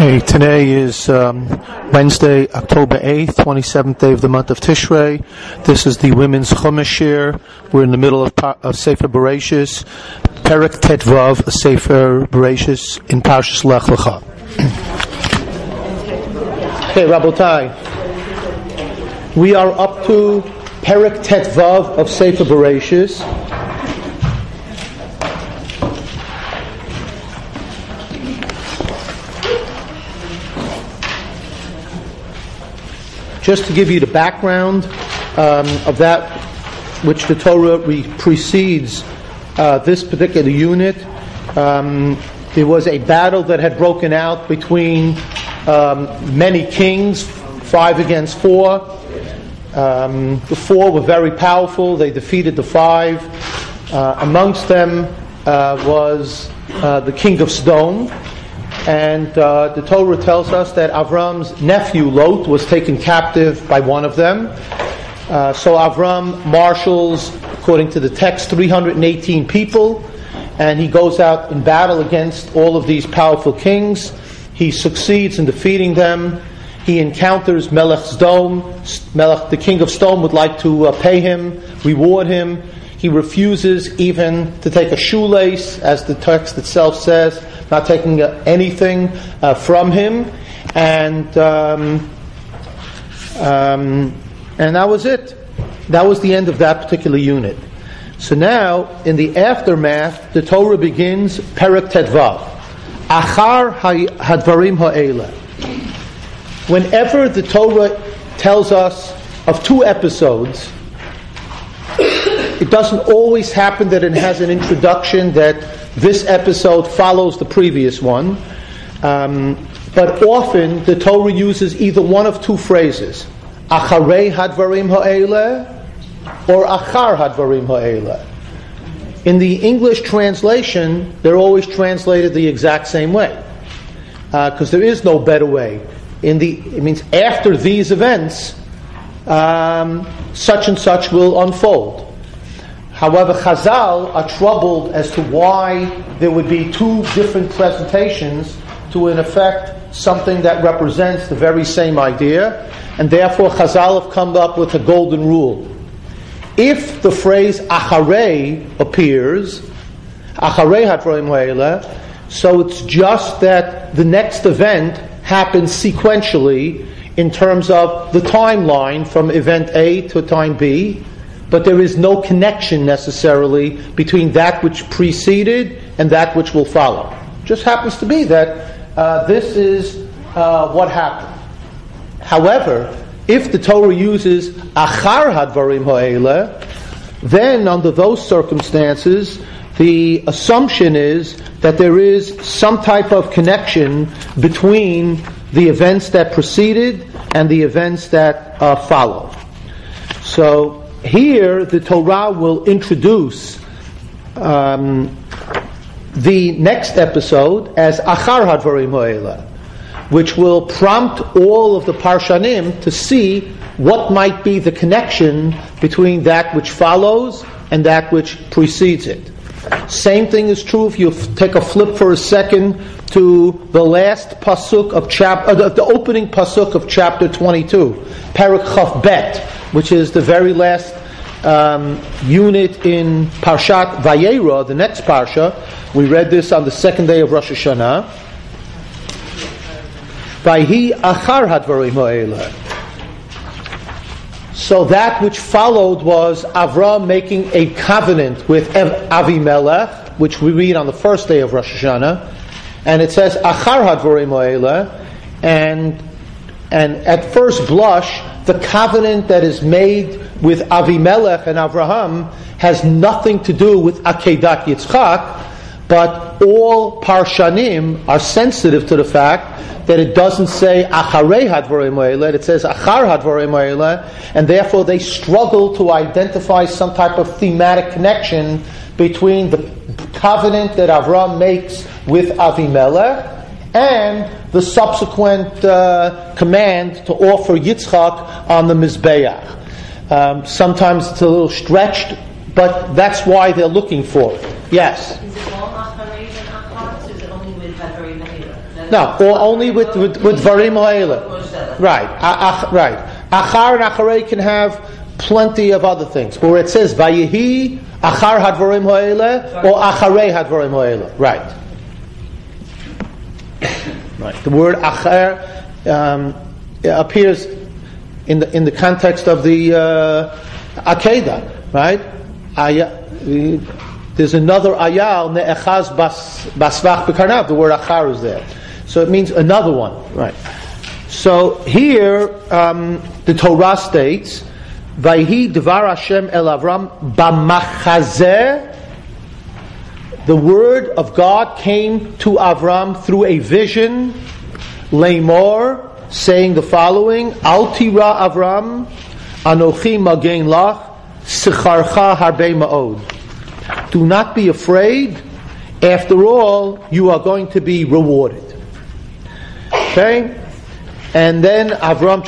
Hey, today is Wednesday, October 8th, 27th day of the month of Tishrei. This is the Women's Chumash Shir. We're in the middle of Sefer Bereshis, Perek Tetvav, Sefer Bereshis in Parshas Lech Lecha. Okay, Rabotai. We are up to Perek Tetvav of Sefer Bereshis. Just to give you the background of that which the Torah precedes this particular unit, there was a battle that had broken out between many kings, 5 against 4. The 4 were very powerful. They defeated the 5. Amongst them was the king of Sodom. And the Torah tells us that Avram's nephew Lot was taken captive by one of them. So Avram marshals, according to the text, 318 people, and he goes out in battle against all of these powerful kings. He succeeds in defeating them. He encounters Melech Sodom. The king of Sodom would like to pay him, reward him. He refuses even to take a shoelace, as the text itself says, not taking anything from him, and that was it. That was the end of that particular unit. So now, in the aftermath, the Torah begins Perek Tetvav, Achar Hadvarim Ha'ela. Whenever the Torah tells us of 2 episodes, it doesn't always happen that it has an introduction that this episode follows the previous one, but often the Torah uses either one of 2 phrases, Acharei Hadvarim Ha'ela or Achar Hadvarim Ha'ela. In the English translation, they're always translated the exact same way, because there is no better way. It means after these events, such and such will unfold. However, Chazal are troubled as to why there would be 2 different presentations to, in effect, something that represents the very same idea, and therefore Chazal have come up with a golden rule. If the phrase Acharei appears, Acharei Hadvarim Ha'ela, so it's just that the next event happens sequentially in terms of the timeline from event A to time B, but there is no connection necessarily between that which preceded and that which will follow. It just happens to be that this is what happened. However, if the Torah uses Achar Hadvarim Ha'ela, then under those circumstances, the assumption is that there is some type of connection between the events that preceded and the events that follow. So, here, the Torah will introduce the next episode as Achar Hadvarim Ha'ela, which will prompt all of the Parshanim to see what might be the connection between that which follows and that which precedes it. Same thing is true if you take a flip for a second to the last pasuk of the opening pasuk of chapter 22, Perek Chaf Bet, which is the very last unit in Parshat Vayera, the next parsha. We read this on the 2nd day of Rosh Hashanah. Vayhi Achar Hadvarim Ha'ela. So that which followed was Avram making a covenant with Avimelech, which we read on the 1st day of Rosh Hashanah, and it says Achar Hadvarim Ha'ela, and at first blush, the covenant that is made with Avimelech and Avraham has nothing to do with Akedat Yitzchak, but all Parshanim are sensitive to the fact that it doesn't say Acharei Hadvarim Ha'ela, it says Achar Hadvarim Ha'ela, and therefore they struggle to identify some type of thematic connection between the covenant that Avraham makes with Avimelech and the subsequent command to offer Yitzchak on the Mizbeach. Sometimes it's a little stretched, but that's why they're looking for it. Yes? Is it all Acharei and Achar, or is it only with Hadvarim Ha'ela? No, or only with Dvarim Ha'ele. Right. Right. Achar and Acharei can have plenty of other things. Or it says Vayehi Achar Hadvarim Ha'ele or Acharei Hadvarim Ha'ele. Right. Right. The word Achar appears in the context of the Akedah. Right. There's another ayal ne'echaz basvach b'karnav. The word achar is there, so it means another one, right? So here the Torah states, "Vayhi dvar Hashem el Avram b'machazeh." The word of God came to Avram through a vision, leimor, saying the following: Al tira Avram, anochi magen lach, sicharcha harbe ma'od. Do not be afraid. After all, you are going to be rewarded. Okay? And then Avram,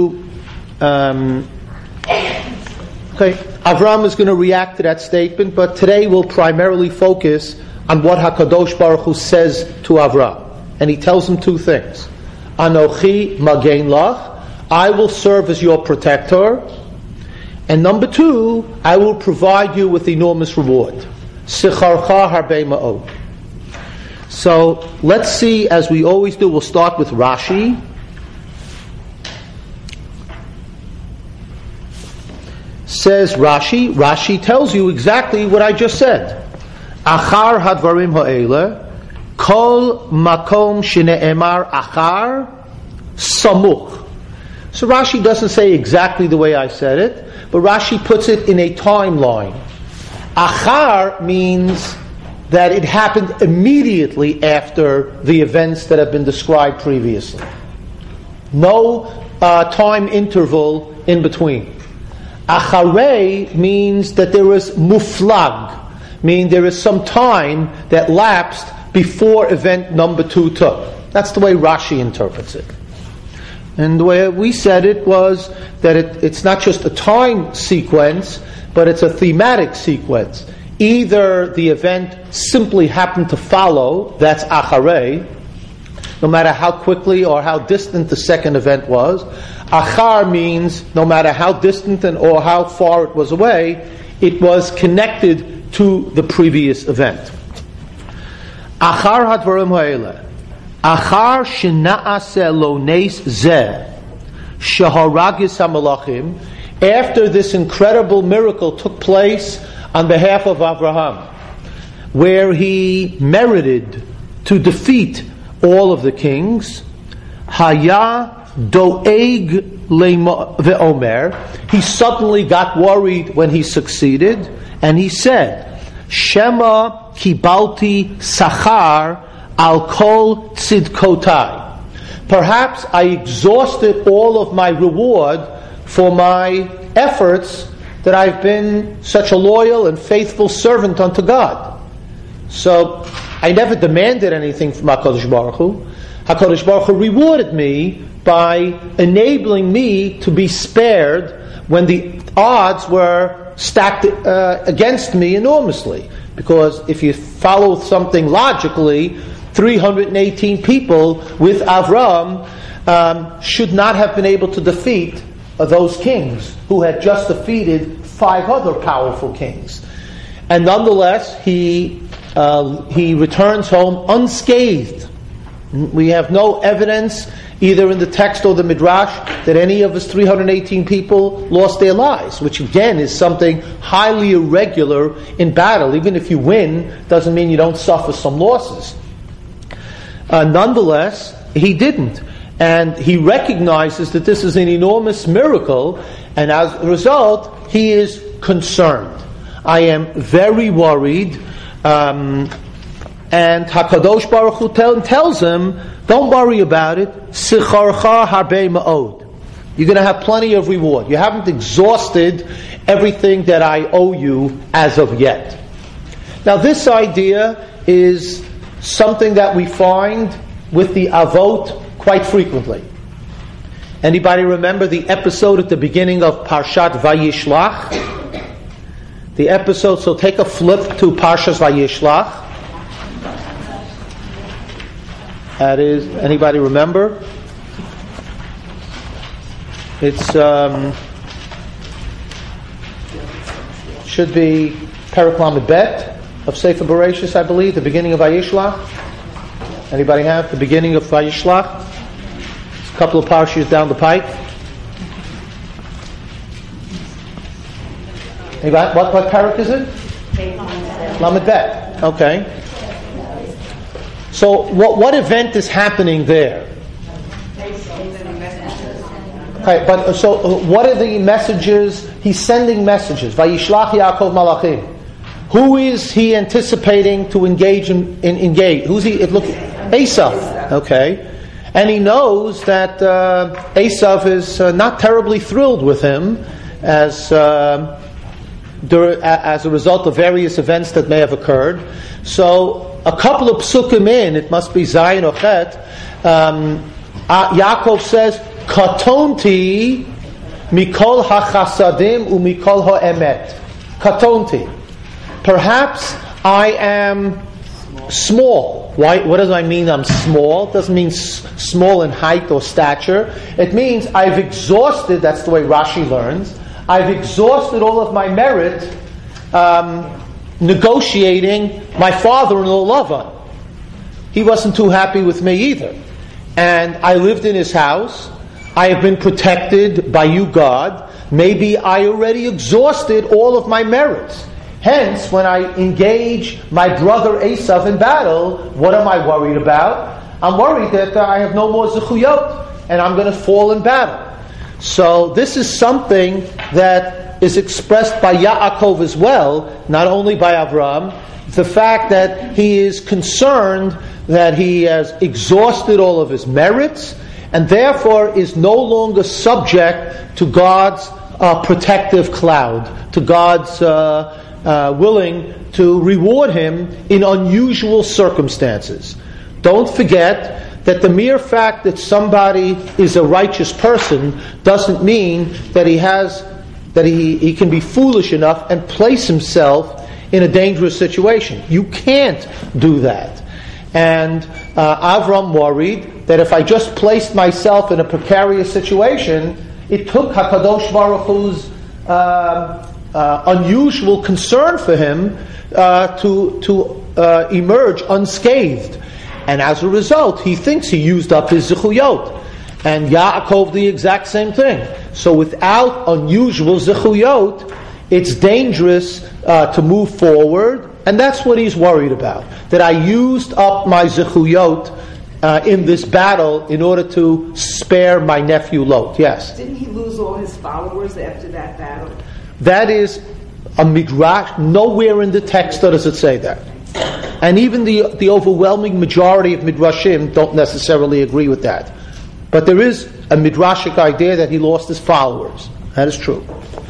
Avram is going to react to that statement, but today we'll primarily focus on what HaKadosh Baruch Hu says to Avram. And he tells him two things. Anochi magen lach, I will serve as your protector. And number two, I will provide you with enormous reward. Sicharcha harbe ma'od. So let's see, as we always do, we'll start with Rashi. Says Rashi tells you exactly what I just said. Achar hadvarim ha'ele, kol makom shene'emar achar samuch. So Rashi doesn't say exactly the way I said it, but Rashi puts it in a timeline. Achar means that it happened immediately after the events that have been described previously. No time interval in between. Acharei means that there is muflag, meaning there is some time that lapsed before event number 2 took. That's the way Rashi interprets it. And the way we said it was that it's not just a time sequence, but it's a thematic sequence. Either the event simply happened to follow, that's acharei, no matter how quickly or how distant the second event was. Achar means no matter how distant or how far it was away, it was connected to the previous event. Achar hadvarim ha'ele. Achar shena'aseh lo neis zeh sheharagis hamalachim. After this incredible miracle took place on behalf of Abraham, where he merited to defeat all of the kings, Haya doeg ve'omer, he suddenly got worried when he succeeded, and he said, Shema kibalti sachar al kol tzidkotai. Perhaps I exhausted all of my reward for my efforts that I've been such a loyal and faithful servant unto God. So I never demanded anything from HaKadosh Baruch Hu. HaKadosh Baruch Hu rewarded me by enabling me to be spared when the odds were stacked against me enormously. Because if you follow something logically, 318 people with Avram should not have been able to defeat those kings who had just defeated 5 other powerful kings. And nonetheless, he returns home unscathed. We have no evidence, either in the text or the Midrash, that any of his 318 people lost their lives, which again is something highly irregular in battle. Even if you win, doesn't mean you don't suffer some losses. Nonetheless, he didn't. And he recognizes that this is an enormous miracle, and as a result, he is concerned. I am very worried. And HaKadosh Baruch Hu tells him, don't worry about it. Sicharcha harbe ma'od. You're going to have plenty of reward. You haven't exhausted everything that I owe you as of yet. Now this idea is something that we find with the Avot quite frequently. Anybody remember the episode at the beginning of Parshat Vayishlach? The episode, so take a flip to Parshat Vayishlach. That is, anybody remember? It's should be Perek Lamed Bet of Sefer Bereshis, I believe, the beginning of Vayishlach. Anybody have the beginning of Vayishlach? It's a couple of parshas down the pike. Anybody, what Perek is it? Lamed Bet. Okay. So what event is happening there? Okay, but so what are the messages? He's sending messages. Vayishlach Yaakov Malachim. Who is he anticipating to engage in engage? Who's he? Look, Esav. Okay, and he knows that Esav is not terribly thrilled with him as a result of various events that may have occurred. So a couple of psukim in, it must be Zayin or Chet, Yaakov says, Katonti mikol hachasadim umikol ha'emet. Katonti. Perhaps I am small. Why? What does I mean I'm small? It doesn't mean small in height or stature. It means I've exhausted, that's the way Rashi learns, I've exhausted all of my merit negotiating my father-in-law Lavan. He wasn't too happy with me either. And I lived in his house. I have been protected by you, God. Maybe I already exhausted all of my merits. Hence, when I engage my brother Esav in battle, what am I worried about? I'm worried that I have no more zechuyot, and I'm going to fall in battle. So this is something that is expressed by Yaakov as well, not only by Avram. The fact that he is concerned that he has exhausted all of his merits, and therefore is no longer subject to God's protective cloud, to God's willing to reward him in unusual circumstances. Don't forget that the mere fact that somebody is a righteous person doesn't mean that he can be foolish enough and place himself in a dangerous situation. You can't do that. And Avram worried that if I just placed myself in a precarious situation, it took HaKadosh Baruch Hu's unusual concern for him to emerge unscathed. And as a result, he thinks he used up his zechuyot. And Yaakov the exact same thing. So without unusual zechuyot, it's dangerous to move forward. And that's what he's worried about. That I used up my zechuyot in this battle in order to spare my nephew Lot. Yes? Didn't he lose all his followers after that battle? That is a midrash. Nowhere in the text does it say that. And even the overwhelming majority of midrashim don't necessarily agree with that. But there is a midrashic idea that he lost his followers. That is true.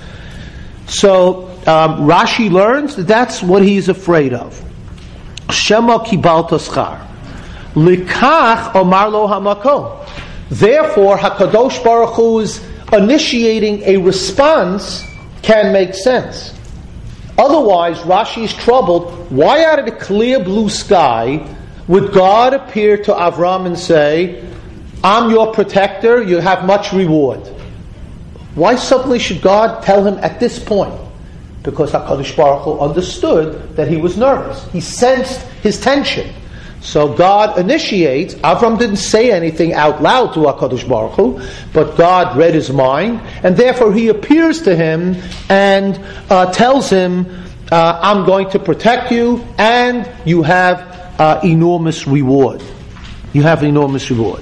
So Rashi learns that that's what he's afraid of. Shema kibalta schar. Likach omar lo hamakom. Therefore, HaKadosh Baruch Hu is initiating a response can make sense. Otherwise, Rashi is troubled. Why out of the clear blue sky would God appear to Avram and say, I'm your protector, you have much reward? Why suddenly should God tell him at this point? Because HaKadosh Baruch Hu understood that he was nervous. He sensed his tension. So God initiates. Avram didn't say anything out loud to HaKadosh Baruch Hu, but God read his mind, and therefore he appears to him and tells him, I'm going to protect you, and you have enormous reward. You have enormous reward.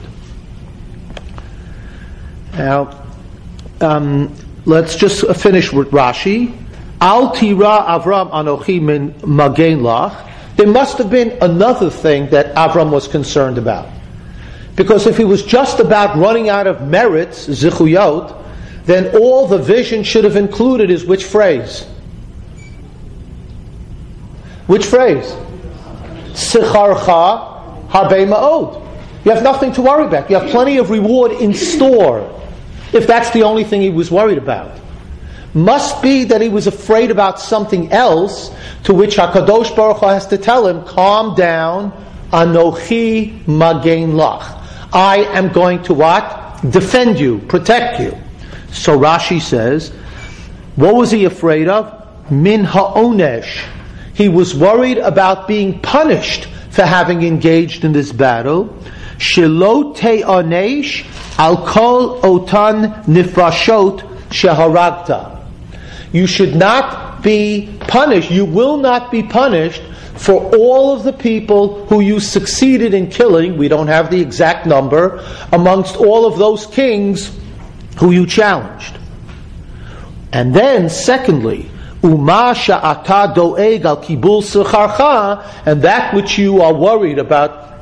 Now, let's just finish with Rashi. Al tira Avram anochi min magen lach. There must have been another thing that Avram was concerned about. Because if he was just about running out of merits, zichuyot, then all the vision should have included is which phrase? Which phrase? Sicharcha harbe ma'od. You have nothing to worry about. You have plenty of reward in store, if that's the only thing he was worried about. Must be that he was afraid about something else, to which HaKadosh Baruch Hu has to tell him, calm down, Anochi Magen Lach. I am going to what? Defend you, protect you. So Rashi says, what was he afraid of? Min ha'onesh. He was worried about being punished for having engaged in this battle. Shelo te'onesh al kol otan nifrashot sheharagta. You should not be punished. You will not be punished for all of the people who you succeeded in killing. We don't have the exact number amongst all of those kings who you challenged. And then, secondly, Uma sha'ata doeg al kibul secharcha, and that which you are worried about,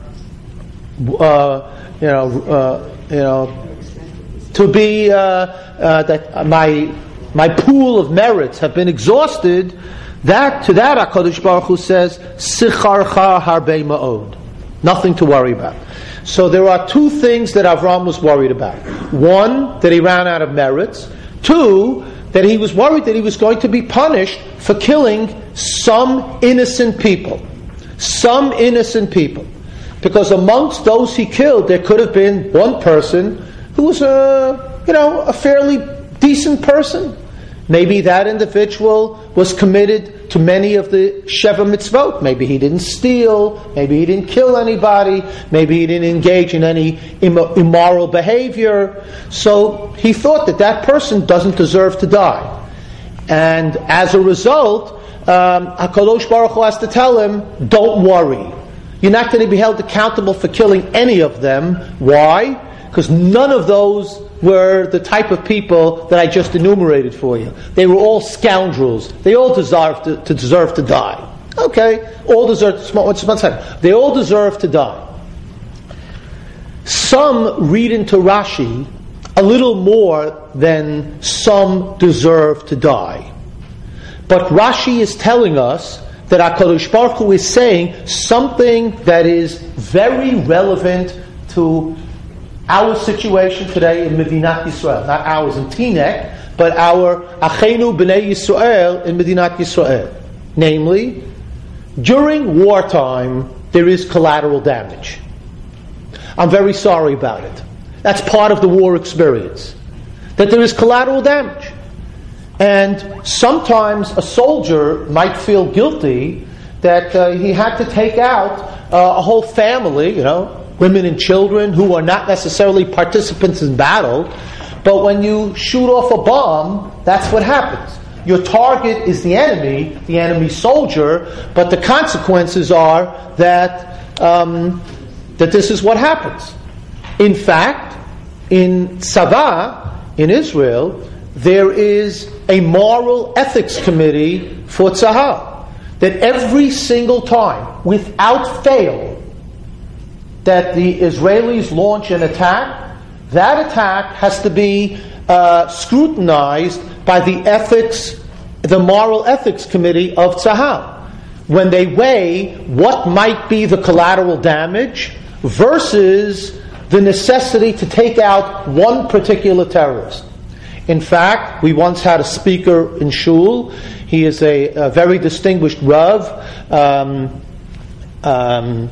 to be that my pool of merits have been exhausted. That HaKadosh Baruch Hu says, Sicharcha harbe ma'od. Nothing to worry about. So there are two things that Avram was worried about. One, that he ran out of merits. Two, that he was worried that he was going to be punished for killing some innocent people. Some innocent people. Because amongst those he killed, there could have been one person who was a fairly decent person. Maybe that individual was committed to many of the Sheva Mitzvot. Maybe he didn't steal. Maybe he didn't kill anybody. Maybe he didn't engage in any immoral behavior. So he thought that person doesn't deserve to die. And as a result, HaKadosh Baruch Hu has to tell him, don't worry. You're not going to be held accountable for killing any of them. Why? Because none of those were the type of people that I just enumerated for you. They were all scoundrels. They all deserve to die. Okay, all deserve. They all deserve to die. Some read into Rashi a little more than some deserve to die. But Rashi is telling us that HaKadosh Baruch Hu is saying something that is very relevant to our situation today in Medinat Yisrael. Not ours in Teaneck, but our Achenu B'nai Yisrael in Medinat Yisrael. Namely, during wartime, there is collateral damage. I'm very sorry about it. That's part of the war experience. That there is collateral damage. And sometimes a soldier might feel guilty that he had to take out a whole family, women and children who are not necessarily participants in battle. But when you shoot off a bomb, that's what happens. Your target is the enemy soldier, but the consequences are that this is what happens. In fact, in Tzava, in Israel, there is a moral ethics committee for Tzahal, that every single time, without fail, that the Israelis launch an attack, that attack has to be scrutinized by the moral ethics committee of Tzahal, when they weigh what might be the collateral damage versus the necessity to take out one particular terrorist. In fact, we once had a speaker in Shul. He is a very distinguished Rav. And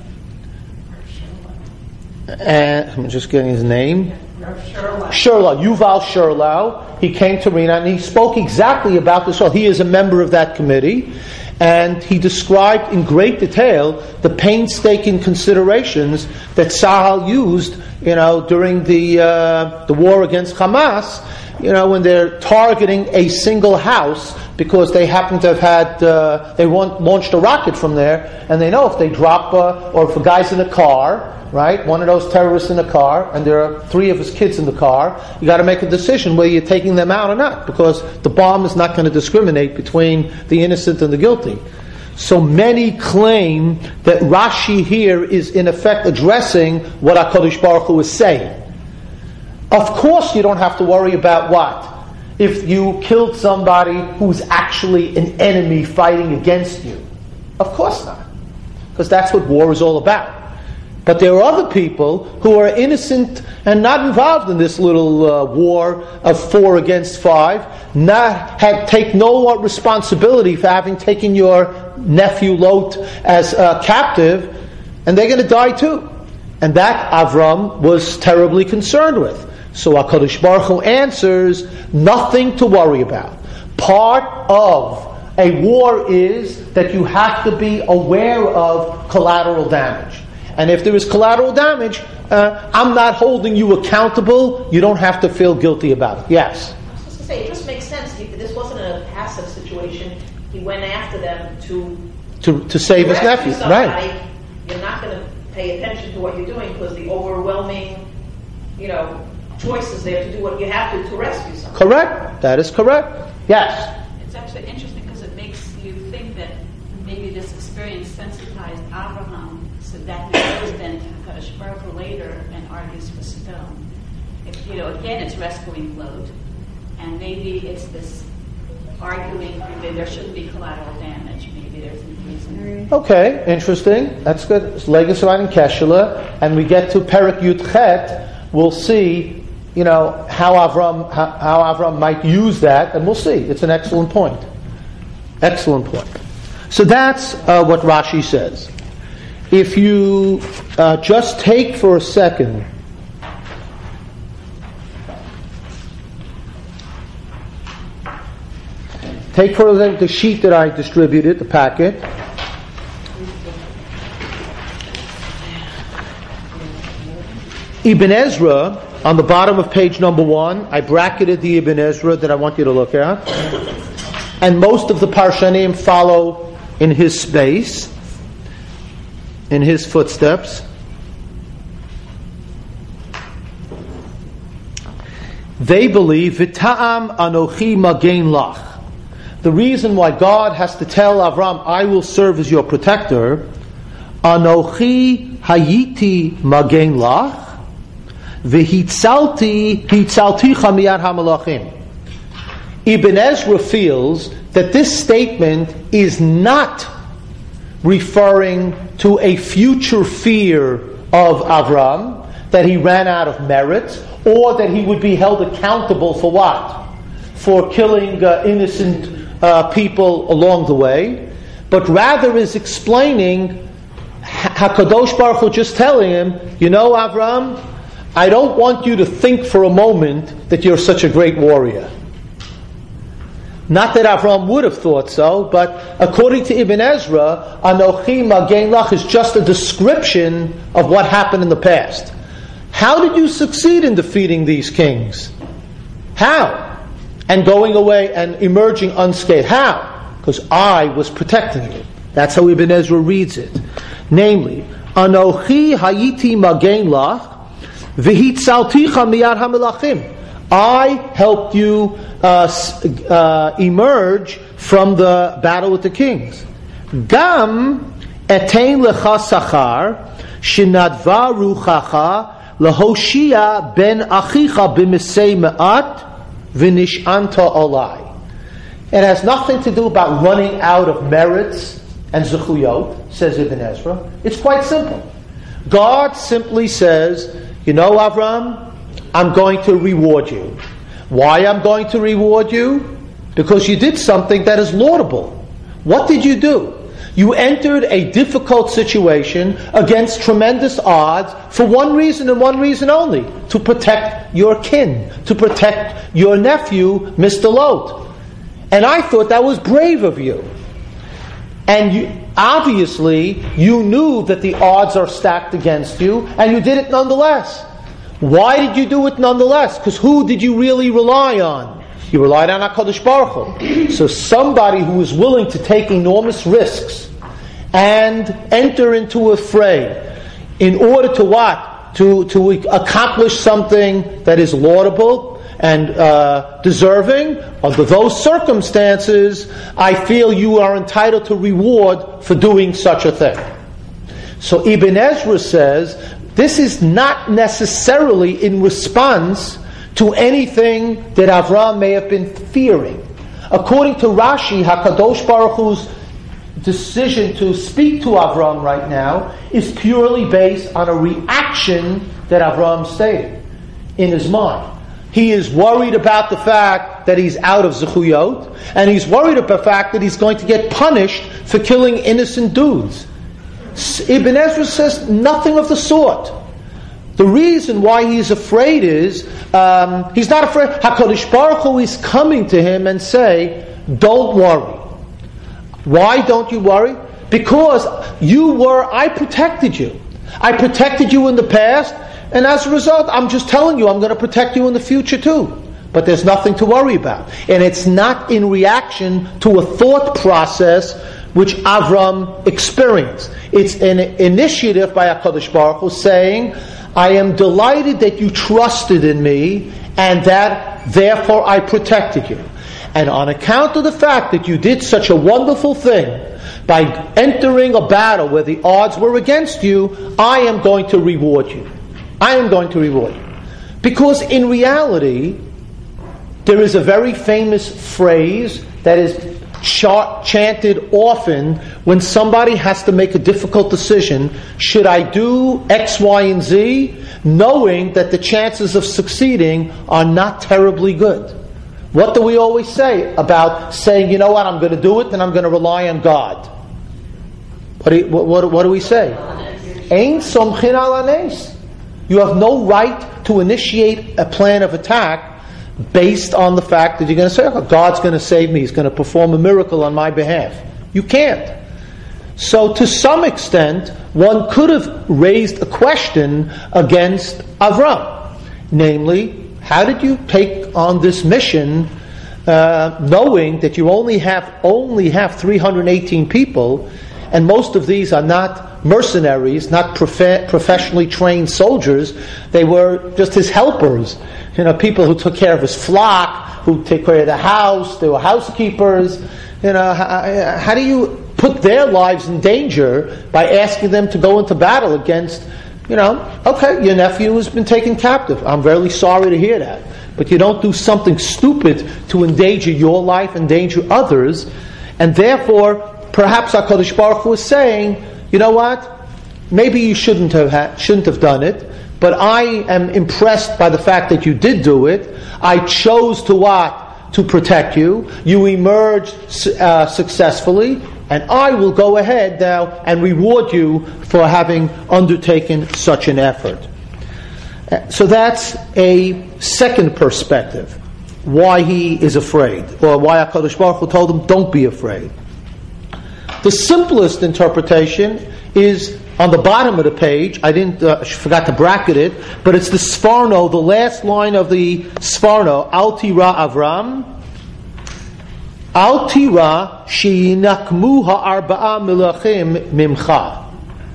I'm just getting his name. Sherlau, Yuval Sherlau. He came to Rena and he spoke exactly about this. He is a member of that committee, and he described in great detail the painstaking considerations that Tzahal used, during the war against Hamas. When they're targeting a single house because they happen to have had launched a rocket from there, and they know if they drop or if a guy's in a car, right, one of those terrorists in a car, and there are 3 of his kids in the car, you got to make a decision whether you're taking them out or not, because the bomb is not going to discriminate between the innocent and the guilty. So many claim that Rashi here is in effect addressing what HaKadosh Baruch Hu is saying. Of course you don't have to worry about what? If you killed somebody who's actually an enemy fighting against you. Of course not. Because that's what war is all about. But there are other people who are innocent and not involved in this little war of 4 against 5, take no responsibility for having taken your nephew Lot as captive. and they're going to die too. And that Avram was terribly concerned with. So HaKadosh Baruch Hu answers, nothing to worry about. Part of a war is that you have to be aware of collateral damage. And if there is collateral damage, I'm not holding you accountable. You don't have to feel guilty about it. Yes? I was just going to say, it just makes sense. This wasn't a passive situation. He went after them to save his nephew. Right. You're not going to pay attention to what you're doing because the overwhelming, choices there to do what you have to rescue someone. Correct. That is correct. Yes. It's actually interesting because it makes you think that maybe this experience sensitized Abraham so that he goes then to HaKadosh Baruch Hu later and argues for stone. Again, it's rescuing Lot, and maybe it's this arguing that there shouldn't be collateral damage. Maybe there's a reason. Okay, interesting. That's good. It's Legas Ran and Keshela, and we get to Perek Yud Chet. We'll see, how Avram might use that, and we'll see. It's an excellent point. Excellent point. So that's what Rashi says. If you just take for a second, take for the sheet that I distributed, the packet. Ibn Ezra, on the bottom of page number 1, I bracketed the Ibn Ezra that I want you to look at. And most of the Parshanim follow in his space, in his footsteps. They believe, V'ta'am anochi magen lach. The reason why God has to tell Avram, I will serve as your protector, Anochi hayiti magen lach, v'hitzalticha miyad hamalachim. Ibn Ezra feels that this statement is not referring to a future fear of Avram, that he ran out of merit, or that he would be held accountable for what? For killing innocent people along the way, but rather is explaining HaKadosh Baruch Hu just telling him, Avram, I don't want you to think for a moment that you're such a great warrior. Not that Avram would have thought so, but according to Ibn Ezra, Anochi Magen Lach is just a description of what happened in the past. How did you succeed in defeating these kings? How? And going away and emerging unscathed. How? Because I was protecting you. That's how Ibn Ezra reads it. Namely, Anochi hayiti magen lach v'hitzalticha miyad hamelachim. I helped you emerge from the battle with the kings. Gam etein lecha sachar shenadva ruchacha lehoshia ben achicha b'misei me'at v'nish'anta olai. It has nothing to do about running out of merits and zechuyot, says Ibn Ezra. It's quite simple. God simply says, Avram, I'm going to reward you. Why I'm going to reward you? Because you did something that is laudable. What did you do? You entered a difficult situation against tremendous odds for one reason and one reason only: to protect your kin, to protect your nephew, Mr. Lot. And I thought that was brave of you. And obviously, you knew that the odds are stacked against you, and you did it nonetheless. Why did you do it nonetheless? Because who did you really rely on? You relied on HaKadosh Baruch Hu. So somebody who is willing to take enormous risks and enter into a fray in order to what? To accomplish something that is laudable and deserving. Under those circumstances, I feel you are entitled to reward for doing such a thing. So Ibn Ezra says, this is not necessarily in response to anything that Avram may have been fearing. According to Rashi, HaKadosh Baruch Hu's decision to speak to Avram right now is purely based on a reaction that Avram stated in his mind. He is worried about the fact that he's out of zechuyot, and he's worried about the fact that he's going to get punished for killing innocent dudes. Ibn Ezra says nothing of the sort. The reason why he's afraid is, he's not afraid. HaKadosh Baruch Hu is coming to him and say, don't worry. Why don't you worry? Because I protected you. I protected you in the past, and as a result, I'm just telling you, I'm going to protect you in the future too. But there's nothing to worry about. And it's not in reaction to a thought process which Avram experienced. It's an initiative by HaKadosh Baruch Hu saying, I am delighted that you trusted in me, and that therefore I protected you. And on account of the fact that you did such a wonderful thing, by entering a battle where the odds were against you, I am going to reward you. I am going to reward you. Because in reality, there is a very famous phrase that is chanted often when somebody has to make a difficult decision. Should I do X, Y, and Z, knowing that the chances of succeeding are not terribly good? What do we always say about saying, you know what, I'm going to do it and I'm going to rely on God? What do we say? Ein somchin ala nes. You have no right to initiate a plan of attack based on the fact that you're going to say, oh, God's going to save me, He's going to perform a miracle on my behalf. You can't. So to some extent, one could have raised a question against Avram. Namely, how did you take on this mission knowing that you only have 318 people, and most of these are not mercenaries, not professionally trained soldiers. They were just his helpers. People who took care of his flock, who take care of the house. They were housekeepers. How do you put their lives in danger by asking them to go into battle against, okay, your nephew has been taken captive. I'm very sorry to hear that. But you don't do something stupid to endanger your life, endanger others. And therefore, perhaps HaKadosh Baruch Hu is saying, you know what? Maybe you shouldn't have done it. But I am impressed by the fact that you did do it. I chose to protect you. You emerged successfully, and I will go ahead now and reward you for having undertaken such an effort. So that's a second perspective, why he is afraid, or why HaKadosh Baruch Hu told him, don't be afraid. The simplest interpretation is on the bottom of the page. I forgot to bracket it, but it's the Sforno, the last line of the Sforno. Al tira Avram, al tira she'inakmu ha'arba'a milachim mimcha.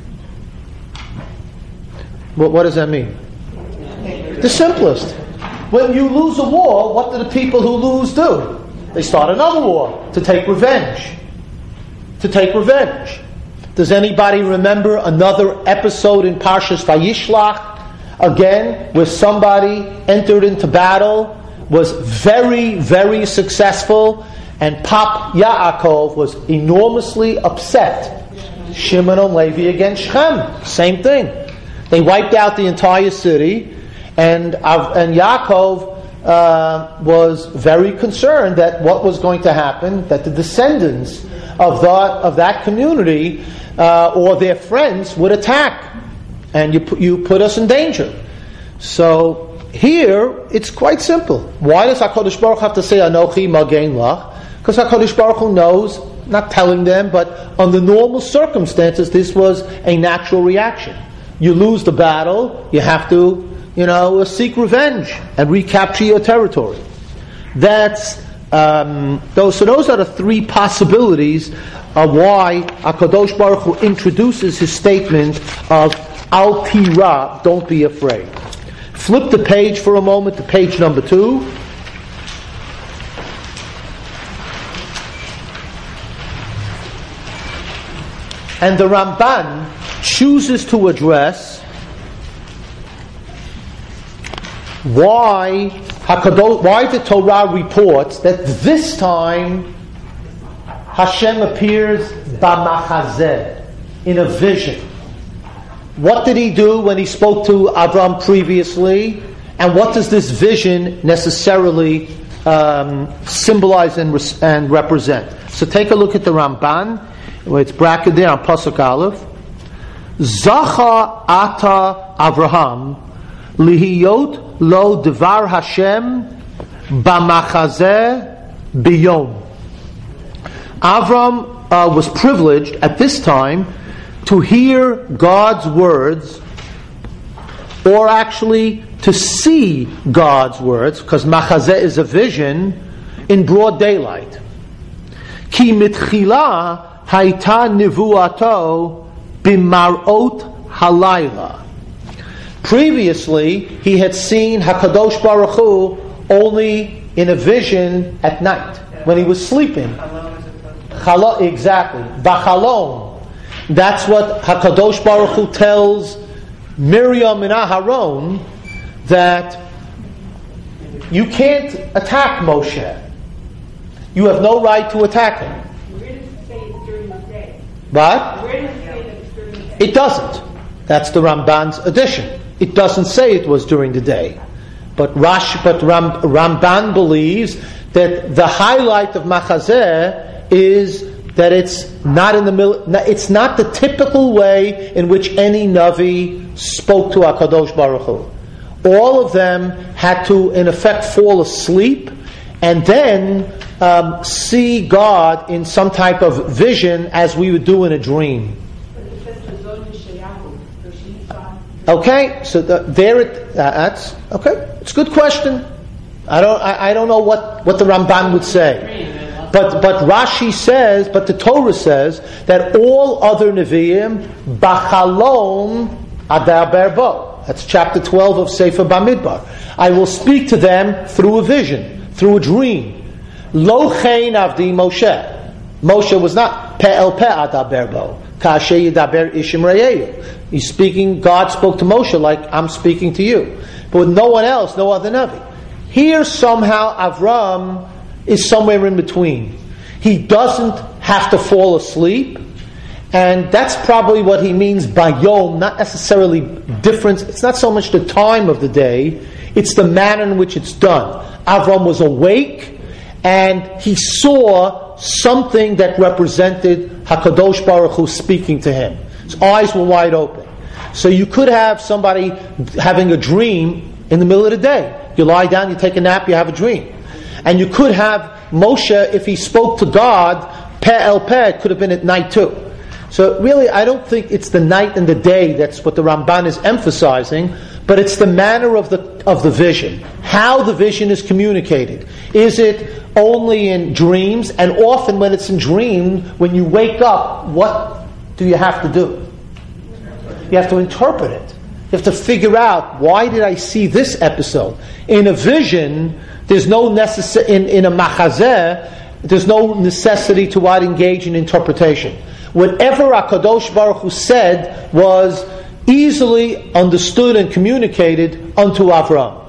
What does that mean? The simplest. When you lose a war, what do the people who lose do? They start another war to take revenge. Does anybody remember another episode in Parshas Vayishlach? Again, where somebody entered into battle, was very, very successful, and Pap Yaakov was enormously upset. Shimon and Levi against Shechem. Same thing. They wiped out the entire city, and Yaakov was very concerned that what was going to happen, that the descendants of that community or their friends would attack, and you put us in danger. So here it's quite simple. Why does HaKadosh Baruch Hu have to say Anochi Magen Lach? Because HaKadosh Baruch Hu knows, not telling them, but under normal circumstances, this was a natural reaction. You lose the battle, you have to seek revenge and recapture your territory. Those are the three possibilities of why HaKadosh Baruch Hu introduces his statement of Al Tira, don't be afraid. Flip the page for a moment to page number 2. And the Ramban chooses to address why the Torah reports that this time Hashem appears b'machazeh, in a vision. What did he do when he spoke to Avram previously? And what does this vision necessarily symbolize and represent? So take a look at the Ramban, where it's bracketed there on Pasuk Aleph. Zacha ata Avraham lihiyot lo devar Hashem b'machazeh biyom. Avram was privileged at this time to hear God's words, or actually to see God's words, because machazeh is a vision, in broad daylight. Ki mitchila hayta nivuato bimarot halayla. Previously, he had seen Hakadosh Baruch Hu only in a vision at night when he was sleeping. Exactly, bachalom. That's what Hakadosh Baruch Hu tells Miriam and Aharon, that you can't attack Moshe. You have no right to attack him. Where does it say it's during the day? But Where does it say that it's during the day? it doesn't. That's the Ramban's addition. It doesn't say it was during the day. But Ramban believes that the highlight of Machazeh is that it's not in the middle. It's not the typical way in which any Navi spoke to HaKadosh Baruch Hu. All of them had to, in effect, fall asleep and then see God in some type of vision, as we would do in a dream. Okay, so that's okay. It's a good question. I don't know what the Ramban would say, but Rashi says, but the Torah says that all other Nevi'im bachalom adaber bo. That's chapter 12 of Sefer Bamidbar. I will speak to them through a vision, through a dream. Lo chein avdi Moshe. Moshe was not pe el pe adaber bo. Kashe yidaber ishim reyeyu. He's speaking. God spoke to Moshe like I'm speaking to you, but with no one else, no other Navi. Here somehow Avram is somewhere in between. He doesn't have to fall asleep, and that's probably what he means by yom. Not necessarily difference. It's not so much the time of the day; it's the manner in which it's done. Avram was awake, and he saw something that represented Hakadosh Baruch Hu speaking to him. His eyes were wide open. So you could have somebody having a dream in the middle of the day. You lie down, you take a nap, you have a dream. And you could have Moshe, if he spoke to God, peh el peh, it could have been at night too. So really, I don't think it's the night and the day that's what the Ramban is emphasizing, but it's the manner of the vision. How the vision is communicated. Is it only in dreams? And often when it's in dream, when you wake up, what do you have to do? You have to interpret it. You have to figure out, why did I see this episode? In a vision, there's no in a machazeh, there's no necessity to engage in interpretation. Whatever HaKadosh Baruch Hu said was easily understood and communicated unto Avram.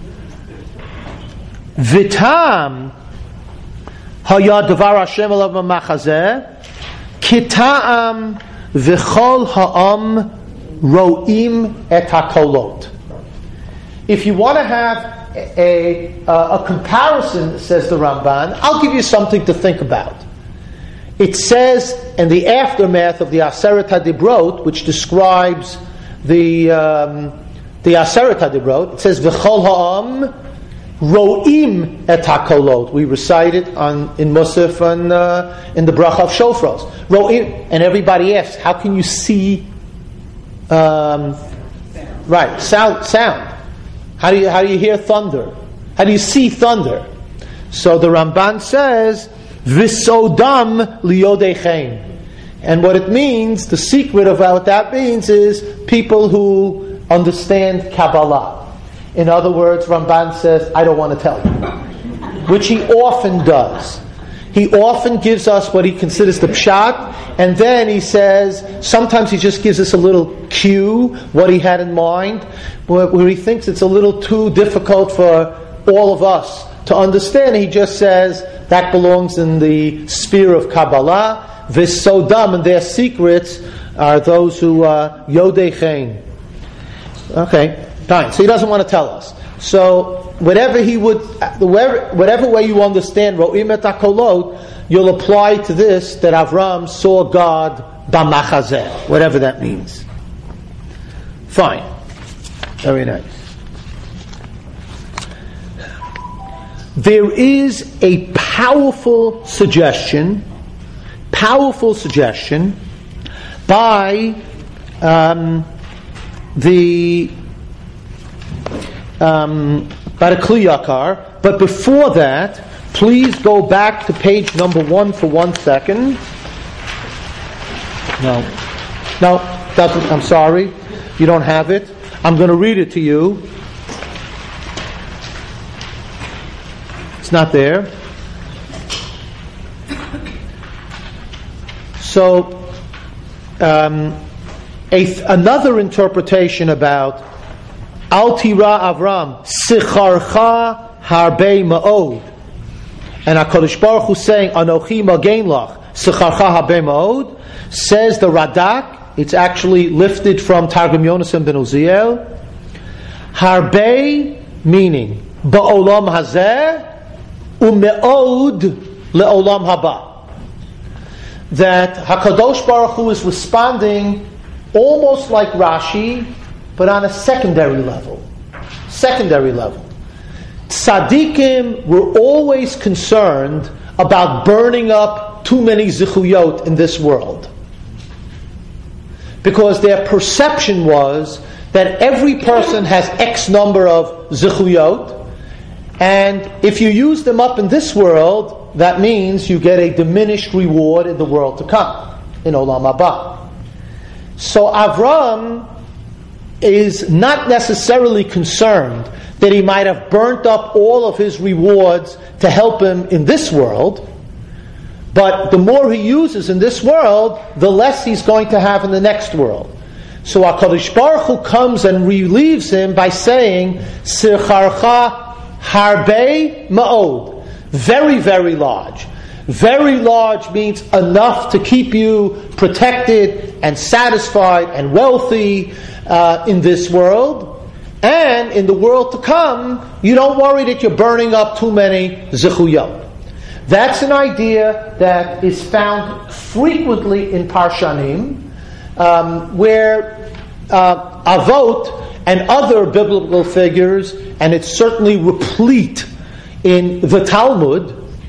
Vitam haya devar Hashem alav machazeh kita'am v'chol ha'am ro'im et hakolot. If you want to have a comparison, says the Ramban, I'll give you something to think about. It says in the aftermath of the Aseret HaDibrot, which describes the Aseret HaDibrot, it says v'chol ha'am ro'im et hakolot. We recite it in Musaf and in the bracha of Shofros. Ro'im, and everybody asks, how can you see? Sound. How do you hear thunder? How do you see thunder? So the Ramban says, "V'sodam liyodeichem," and what it means, the secret of what that means, is people who understand Kabbalah. In other words, Ramban says, "I don't want to tell you," which he often does. He often gives us what he considers the pshat, and then he says, sometimes he just gives us a little cue, what he had in mind, where he thinks it's a little too difficult for all of us to understand. He just says, that belongs in the sphere of Kabbalah. V'sodam, and their secrets are those who are Yodechein. Okay, fine. So he doesn't want to tell us. So whatever way you understand Ro'im et HaKolot, you'll apply to this that Avram saw God b'machazeh, whatever that means. Fine. Very nice. There is a powerful suggestion by the Kli Yakar. But before that, please go back to page number 1 for 1 second. No, I'm sorry. You don't have it. I'm going to read it to you. It's not there. So, another interpretation about Al Tira Avram Sicharcha Harbe Ma'od, and HaKadosh Baruch Hu saying Anochi Magen Lach Sicharcha Harbe Ma'od, says the Radak. It's actually lifted from Targum Yonasan ben Uziel. Harbe meaning Ba'olam Hazeh U'me'od Le'olam Haba. That HaKadosh Baruch Hu is responding almost like Rashi, but on a secondary level. Tzaddikim were always concerned about burning up too many zichuyot in this world, because their perception was that every person has X number of zichuyot, and if you use them up in this world, that means you get a diminished reward in the world to come, in Olam Haba. So Avram is not necessarily concerned that he might have burnt up all of his rewards to help him in this world, but the more he uses in this world, the less he's going to have in the next world. So HaKadosh Baruch Hu comes and relieves him by saying, Sicharcha Harbe Ma'od. Very, very large. Very large means enough to keep you protected and satisfied and wealthy in this world. And in the world to come, you don't worry that you're burning up too many zichuyot. That's an idea that is found frequently in Parshanim, where Avot and other biblical figures, and it's certainly replete in the Talmud,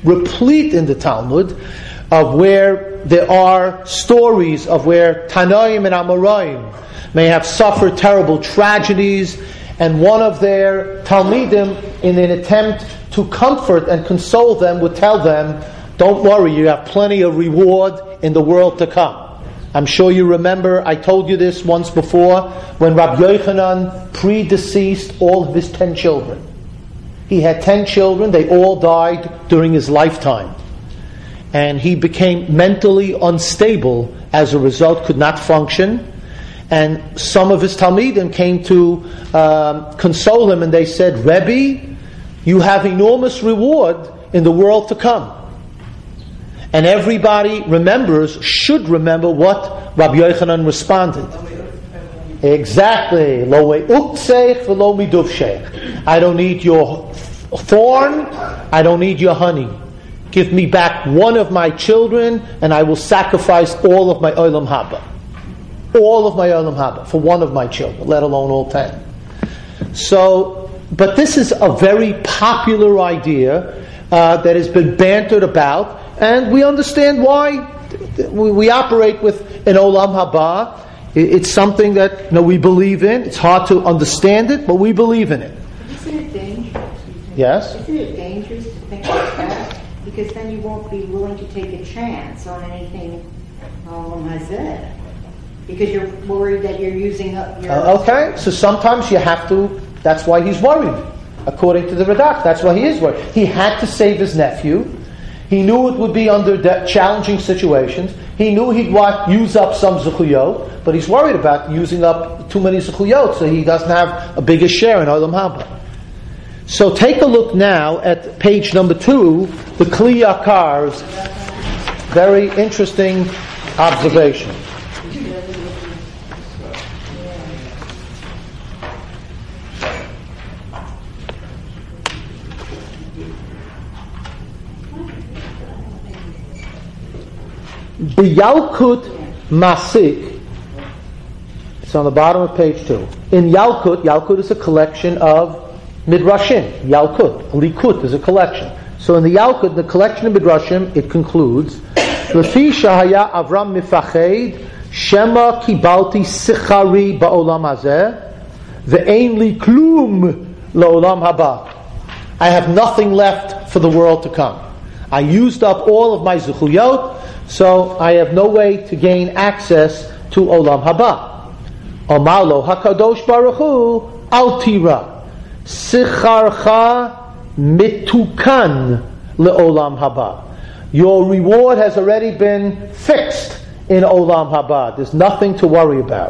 of where there are stories of where Tanoim and Amoraim may have suffered terrible tragedies, and one of their Talmidim, in an attempt to comfort and console them, would tell them, don't worry, you have plenty of reward in the world to come. I'm sure you remember, I told you this once before, when Rabbi Yochanan predeceased all of his 10 children. He had 10 children, they all died during his lifetime. And he became mentally unstable as a result, could not function. And some of his Talmidim came to console him, and they said, Rebbe, you have enormous reward in the world to come. And everybody should remember what Rabbi Yochanan responded. Exactly. I don't need your thorn, I don't need your honey. Give me back one of my children, and I will sacrifice all of my Olam Haba. All of my Olam Haba for one of my children, let alone all 10. So, but this is a very popular idea that has been bantered about, and we understand why we operate with an Olam Haba. It's something that we believe in. It's hard to understand it, but we believe in it. Isn't it dangerous? Yes? Isn't it dangerous to think like that? Because then you won't be willing to take a chance on anything Hazeh. Because you're worried that you're using up your... Okay, so sometimes you have to... That's why he's worried. According to the Radak, that's why he is worried. He had to save his nephew. He knew it would be under challenging situations. He knew he'd use up some zechuyot, but he's worried about using up too many zechuyot, so he doesn't have a bigger share in Olam Haba. So take a look now at page number 2, the Kli Yakar's very interesting observation. B'Yalkut Masik, It's on the bottom of page 2. In Yalkut is a collection of Midrashim. Yalkut. Likut is a collection. So in the Yalkut, the collection of Midrashim, it concludes, Lefi shahaya Avram mifached, Shema kibalti sichari ba'olam hazeh, ve'ein li klum la'olam haba. I have nothing left for the world to come. I used up all of my zuchuyot, so I have no way to gain access to olam haba. Omar lo hakadosh baruch hu al tira sicharcha mitukan le'olam haba. Your reward has already been fixed in olam haba. There's nothing to worry about.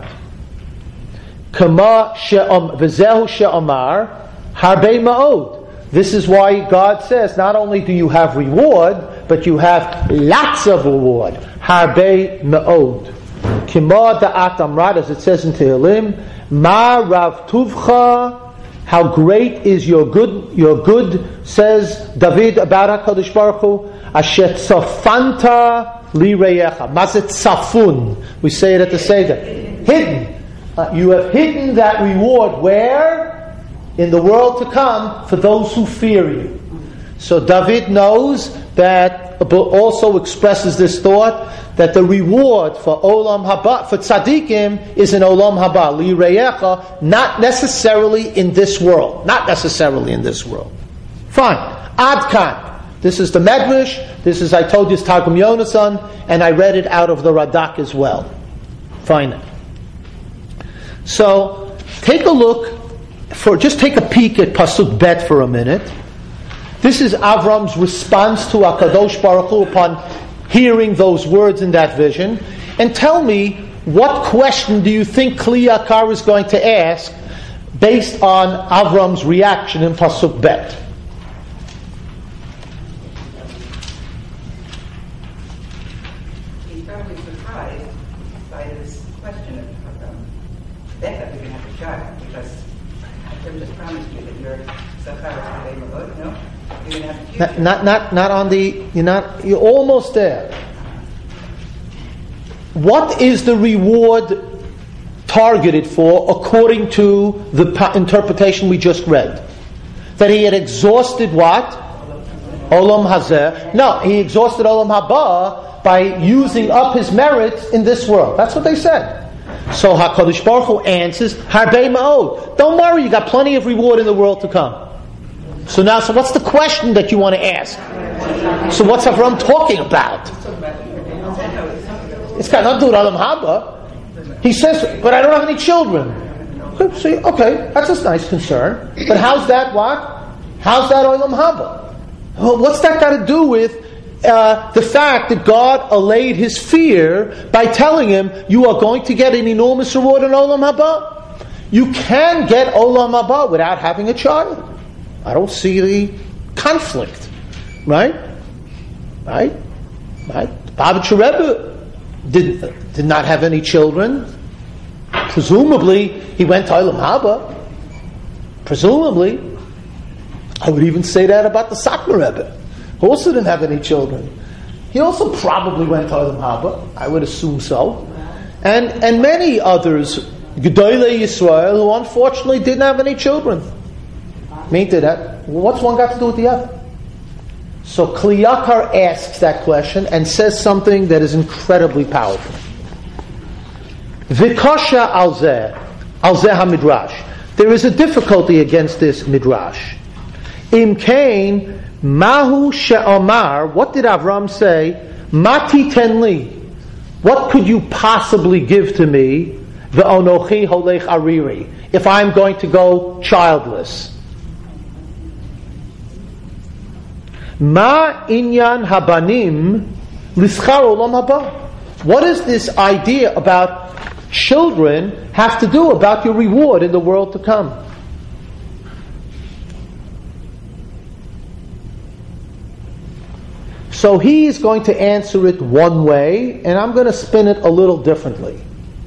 Kama v'zehu she'omar harbe ma'od. This is why God says, not only do you have reward, but you have lots of reward. Harbe me'od. Kima da'at amrat, as it says in Tehillim, Ma rav tuvcha, how great is your good, says David about HaKadosh Baruch Hu, asher tzafanta li reyecha. Mazet tzafun. We say it at the Seder. Hidden. You have hidden that reward where? In the world to come, for those who fear you. So David knows that, but also expresses this thought, that the reward for Olam Haba, for Tzadikim, is in Olam Haba, Li Reyecha, not necessarily in this world. Not necessarily in this world. Fine. Ad Kan. This is the Medrash, this is, I told you, it's Targum Yonasan, and I read it out of the Radak as well. Fine. So, take a look, just take a peek at Pasuk Bet for a minute. This is Avram's response to HaKadosh Baruch Hu upon hearing those words in that vision. And tell me, what question do you think Kli Yakar is going to ask based on Avram's reaction in Pasuk Bet? He's probably surprised by this question of Bet that we can have a child, because Hashem just promised you that you're Zachar Havei, no? You're going to have a future. Not on the, you're almost there. What is the reward targeted for according to the interpretation we just read? That he had exhausted what? Olam Hazeh. No, he exhausted Olam Haba by using up his merits in this world. That's what they said. So HaKadosh Baruch Hu answers, Harbei Ma'od. Don't worry, you got plenty of reward in the world to come. So what's the question that you want to ask? So what's Avram talking about? It's got nothing to do with Olam Haba. He says, but I don't have any children. Okay, that's a nice concern. But how's that what? How's that Olam Haba? Well, what's that got to do with the fact that God allayed his fear by telling him, you are going to get an enormous reward in Olam Haba? You can get Olam Haba without having a child. I don't see the conflict. Right? Lubavitcher Rebbe did not have any children. Presumably, he went to Olam Haba. Presumably. I would even say that about the Satmar Rebbe, who also didn't have any children. He also probably went to Olam Haba. I would assume so. And many others, Gedolei Yisrael, who unfortunately didn't have any children. What's one got to do with the other? So Kli Yakar asks that question and says something that is incredibly powerful. Vikasha al-zeh ha-midrash. There is a difficulty against this midrash. Im kain mahu she'amar. What did Avram say? Mati tenli. What could you possibly give to me? Ve'onochi holech ariri. If I'm going to go childless. Ma inyan habanim lischar olam haba. What does this idea about children have to do about your reward in the world to come? So he is going to answer it one way, and I'm going to spin it a little differently.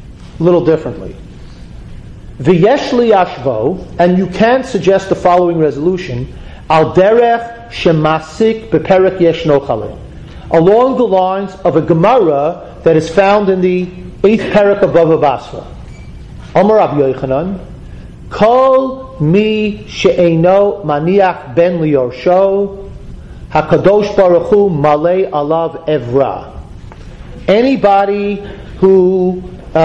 V'yesh li yashvo, and you can suggest the following resolution: al derech shemasik beperek yesh nochalim, along the lines of a Gemara that is found in the 8th parak of Bava Basra. Amar Rabbi Yochanan, Kol mi she'eino maniach ben liyorsho, HaKadosh Baruch Hu malei alav evra. Anybody who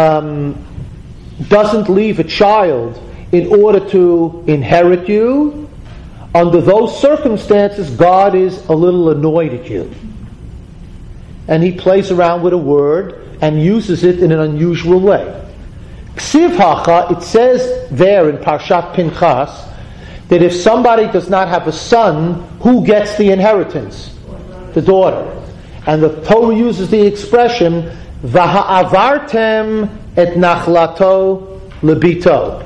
doesn't leave a child in order to inherit you, under those circumstances, God is a little annoyed at you. And He plays around with a word and uses it in an unusual way. Ksiv hacha, it says there in Parshat Pinchas, that if somebody does not have a son, who gets the inheritance? The daughter. And the Torah uses the expression, V'ha'avartem et nachlato lebito.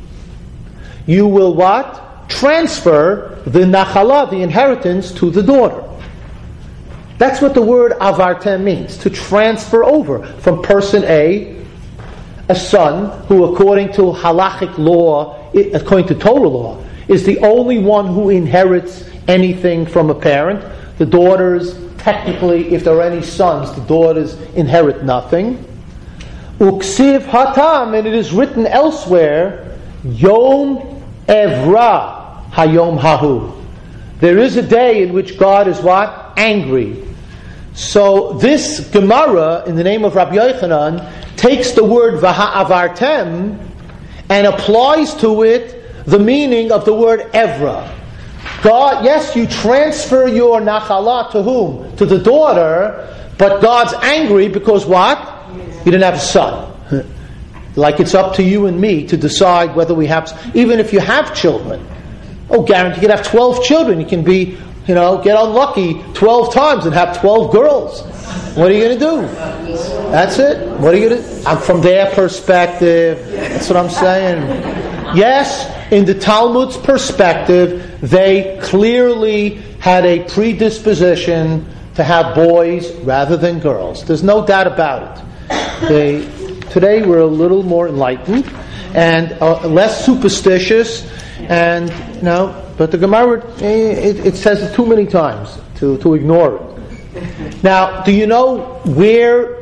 You will what? Transfer the nachala, the inheritance, to the daughter. That's what the word avartem means, to transfer over from person A, a son who according to halachic law, according to Torah law, is the only one who inherits anything from a parent. The daughters, technically, if there are any sons, the daughters inherit nothing. Uksiv hatam, and it is written elsewhere, Yom Evra Hayom Hahu. There is a day in which God is what? Angry. So this Gemara, in the name of Rabbi Yochanan, takes the word V'ha'avartem and applies to it the meaning of the word Evra. God, yes, you transfer your nachala to whom? To the daughter, but God's angry because what? You didn't have a son. Like it's up to you and me to decide whether we have, even if you have children. Oh, guarantee you can have 12 children. You can be, get unlucky 12 times and have 12 girls. What are you going to do? That's it. What are you going to do? I'm from their perspective. That's what I'm saying. Yes, in the Talmud's perspective, they clearly had a predisposition to have boys rather than girls. There's no doubt about it. Today we're a little more enlightened and less superstitious, and but the Gemara it says it too many times to ignore it. Now, do you know where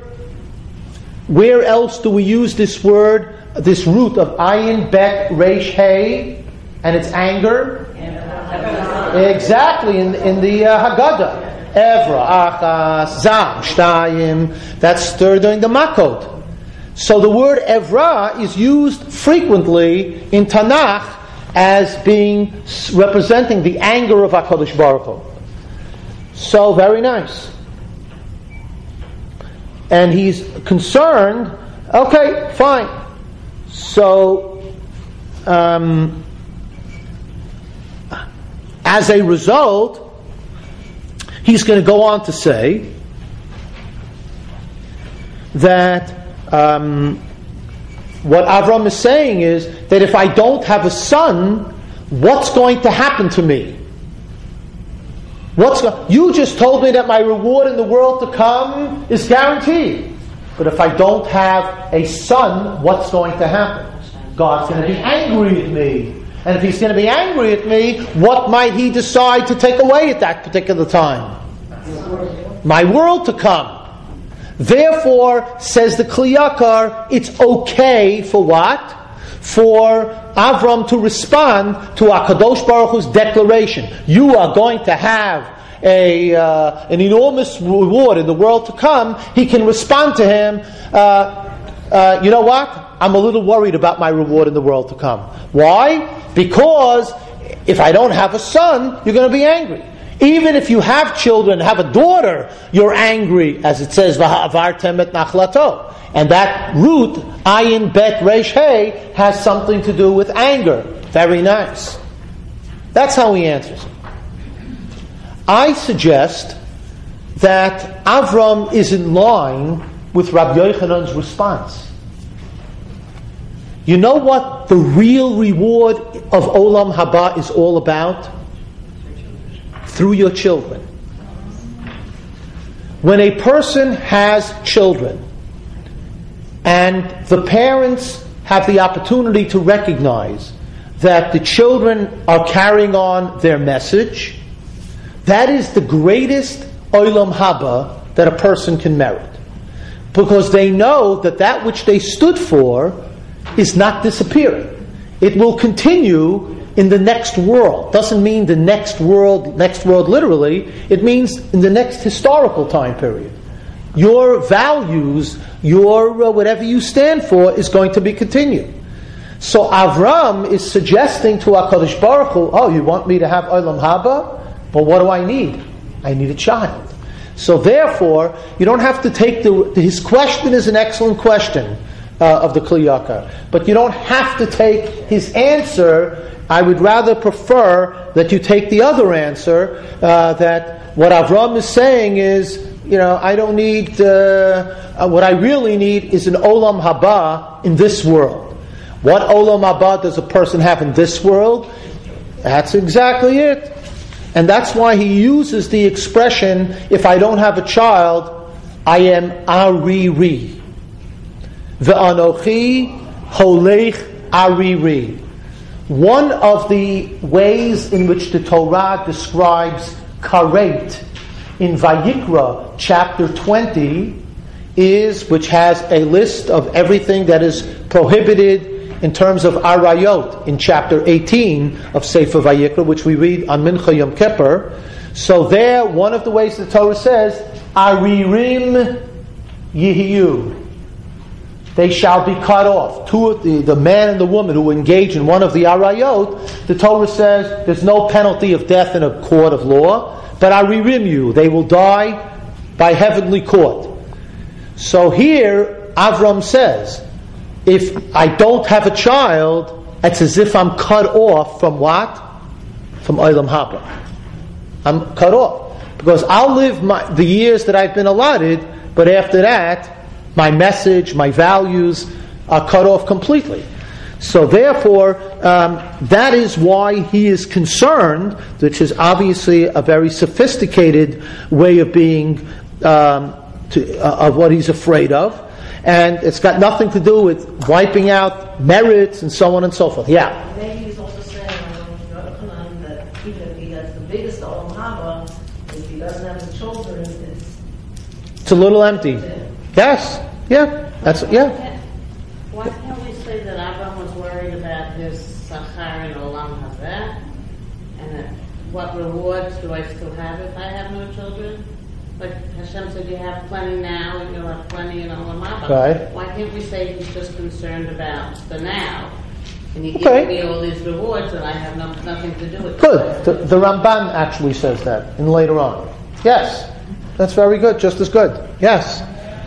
else do we use this word, this root of ayin bet reish hey, and its anger? Exactly, in the Haggadah. Evra, achas, zam, shtayim. That's during the Makot. So the word Evra is used frequently in Tanakh as being representing the anger of HaKadosh Baruch Hu. So very nice. And he's concerned, okay, fine. So, as a result, he's going to go on to say that what Avram is saying is that if I don't have a son, what's going to happen to me? You just told me that my reward in the world to come is guaranteed. But if I don't have a son, what's going to happen? God's going to be angry at me. And if He's going to be angry at me, what might He decide to take away at that particular time? My world to come. Therefore, says the Kli Yakar, it's okay for what? For Avram to respond to HaKadosh Baruch Hu's declaration. You are going to have an enormous reward in the world to come. He can respond to him, you know what? I'm a little worried about my reward in the world to come. Why? Because if I don't have a son, you're going to be angry. Even if you have children, have a daughter, you're angry, as it says, V'ha'avartem et nachlato. And that root, ayin bet reish hey, has something to do with anger. Very nice. That's how he answers it. I suggest that Avram is in line with Rabbi Yochanan's response. You know what the real reward of Olam Haba is all about? Through your children. When a person has children and the parents have the opportunity to recognize that the children are carrying on their message, that is the greatest Olam Haba that a person can merit. Because they know that which they stood for is not disappearing. It will continue in the next world. Doesn't mean the next world literally. It means in the next historical time period. Your values, your whatever you stand for is going to be continued. So Avram is suggesting to HaKadosh Baruch Hu, oh, you want me to have Olam Haba? Well, what do I need? I need a child. So therefore, you don't have to take his question is an excellent question of the Kli Yakar. But you don't have to take his answer. I would rather prefer that you take the other answer, that what Avram is saying is, I don't need, what I really need is an Olam Haba in this world. What Olam Haba does a person have in this world? That's exactly it. And that's why he uses the expression, if I don't have a child, I am ariri. Ve'anochi holech ariri. One of the ways in which the Torah describes karet in Vayikra chapter 20 is, which has a list of everything that is prohibited in terms of arayot in chapter 18 of Sefer Vayikra, which we read on Mincha Yom Kippur. So there, one of the ways the Torah says, aririm yihiyu. They shall be cut off. Two of the man and the woman who engage in one of the arayot, the Torah says there's no penalty of death in a court of law, but aririm you, they will die by heavenly court. So here, Avram says, if I don't have a child, it's as if I'm cut off from what? From Olam Haba. I'm cut off. Because I'll live the years that I've been allotted, but after that, my message, my values are cut off completely. So therefore, that is why he is concerned, which is obviously a very sophisticated way of being, of what he's afraid of. And it's got nothing to do with wiping out merits and so on and so forth. Yeah? Maybe he's also saying, that even if he has the biggest Olam Haba, if he doesn't have the children, it's a little empty. Yes. Yeah. That's, yeah. Why can't we say that Abraham was worried about his Sachar in Olam Hazeh? And what rewards do I still have if I have no children? Like Hashem said, you have plenty now and you'll have plenty in Olam Haba. Right. Why can't we say he's just concerned about the now? And you give me all these rewards and I have nothing to do with it. Good. The Ramban actually says that in later on. Yes. That's very good. Just as good. Yes.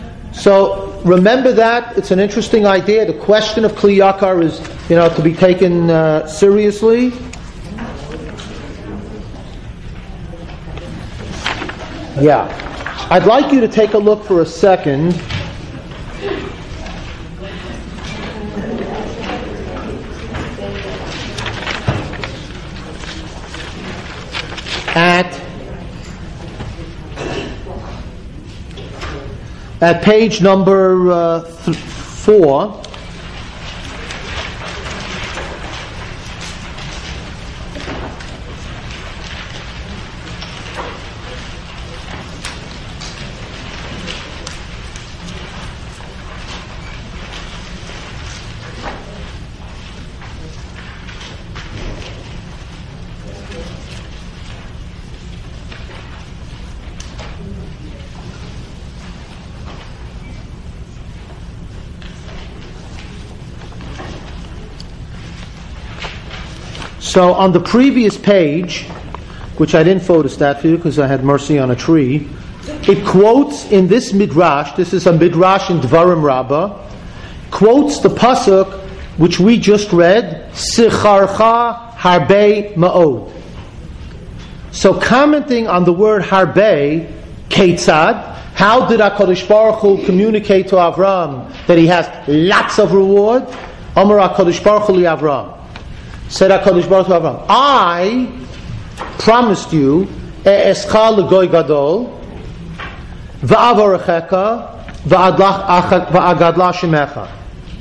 So remember that. It's an interesting idea. The question of Kli Yakar is, to be taken seriously. Yeah. I'd like you to take a look for a second at page number 4. So on the previous page, which I didn't photostat for you because I had mercy on a tree, it quotes in this midrash, this is a midrash in Dvarim Rabbah, quotes the pasuk which we just read, Sicharcha Harbe Ma'od. So commenting on the word Harbe, Ketzad, how did HaKadosh Baruch Hu communicate to Avram that he has lots of reward? Amar HaKadosh Baruch Hu li Avram. Said HaKadosh Baruch Hu to Avram, I promised you, E'escha l'goy gadol, va'avarecheka, va'agadla shemecha.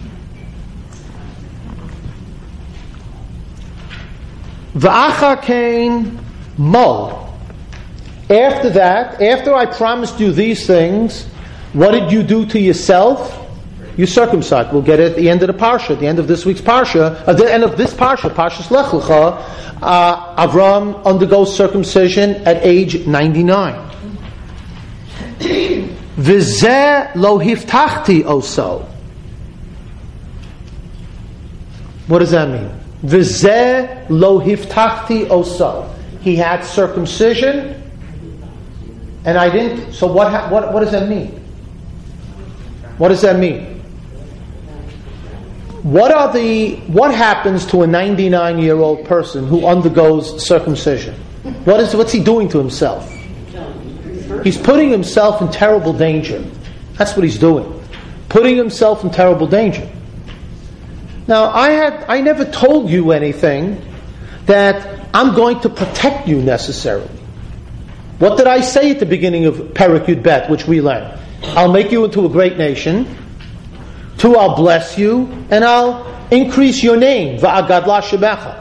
Va'acha kain mol. After that, after I promised you these things, what did you do to yourself? you circumcise. We'll get it at the end of the parsha, at the end of this week's parsha, at the end of this parsha, Parshas Lech Lecha, Avram undergoes circumcision at age 99. V'zeh lo hiftachti oso. What does that mean? V'zeh lo hiftachti oso. He had circumcision, and I didn't. So what does that mean? What does that mean? What happens to a 99-year-old person who undergoes circumcision? What's he doing to himself? He's putting himself in terrible danger. That's what he's doing. Putting himself in terrible danger. Now, I never told you anything that I'm going to protect you necessarily. What did I say at the beginning of Perek Yud Bet, which we learned? I'll make you into a great nation. 2, I'll bless you, and I'll increase your name. Va'agadla shebecha.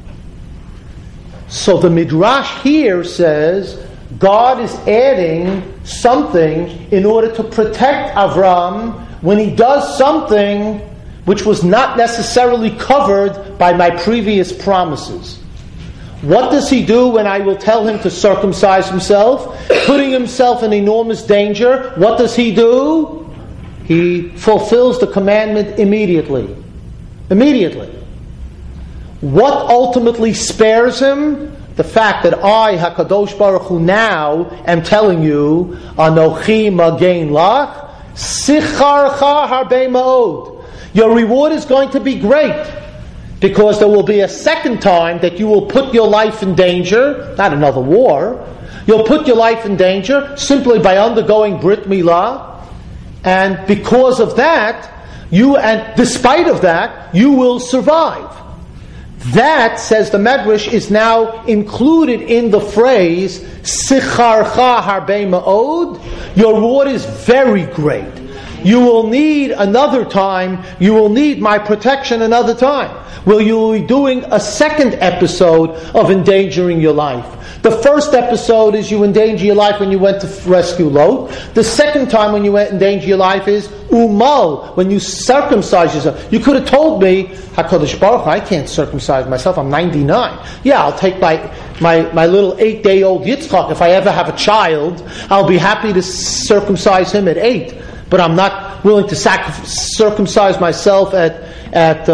So the Midrash here says God is adding something in order to protect Avram when he does something which was not necessarily covered by my previous promises. What does he do when I will tell him to circumcise himself? Putting himself in enormous danger. What does he do? He fulfills the commandment immediately. Immediately. What ultimately spares him? The fact that I, HaKadosh Baruch Hu, now am telling you, Anochi Magen Lach, Sicharcha Harbe Ma'od. Your reward is going to be great. Because there will be a second time that you will put your life in danger, not another war. You'll put your life in danger simply by undergoing Brit Milah, and because of that, despite of that, you will survive. That, says the Medrash, is now included in the phrase Sicharcha Harbe Ma'od. Your reward is very great. You will need another time. You will need my protection another time. Well, you will be doing a second episode of endangering your life. The first episode is you endanger your life when you went to rescue Lot. The second time when you endanger your life is Umal, when you circumcise yourself. You could have told me, HaKadosh Baruch Hu, I can't circumcise myself, I'm 99. Yeah, I'll take my little 8-day-old Yitzchak. If I ever have a child, I'll be happy to circumcise him at 8. But I'm not willing to circumcise myself at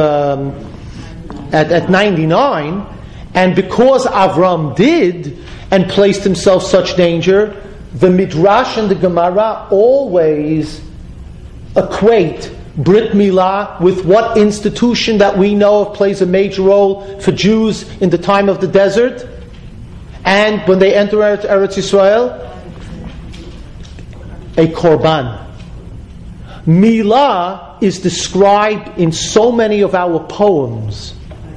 99. And because Avram did and placed himself such danger, the Midrash and the Gemara always equate Brit Milah with what institution that we know of plays a major role for Jews in the time of the desert and when they enter Eretz Yisrael? A korban. Milah is described in so many of our poems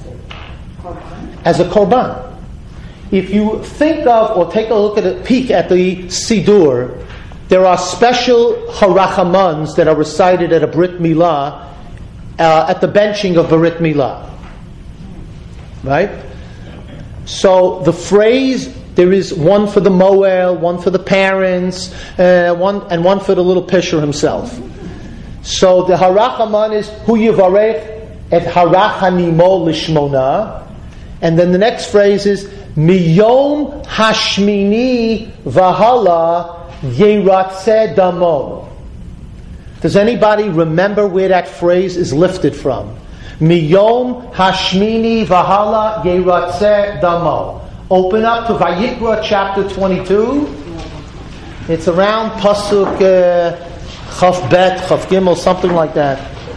as a korban. If you think of or take a peek at the Siddur, there are special harachamans that are recited at a Brit Milah, at the benching of Brit Milah. Right? So the phrase, there is one for the Moel, one for the parents, one for the little Pisher himself. So the harachaman is Hu Yivarech et harachanimo lishmona. And then the next phrase is Miyom Hashmini Vahala Yeratzeh Damo. Does anybody remember where that phrase is lifted from? Miyom Hashmini Vahala Yeratzeh Damo. Open up to Vayikra chapter 22. It's around Pasuk Chaf Bet, Chaf Gimel, something like that.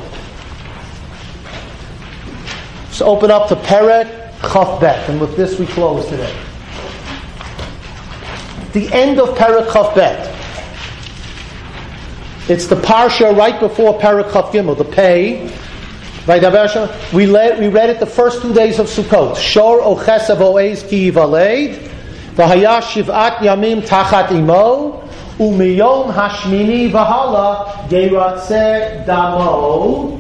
So open up to Perek Chaf Bet, and with this we close today. The end of Perek Chaf Bet. It's the parsha right before Perek Chaf Gimel, the Pei. We read it the first 2 days of Sukkot. Shor ochesav oez ki yivaled, v'haya shiv'at yamim tachat imo, u'miyom hashmini v'hala yeratzeh damo.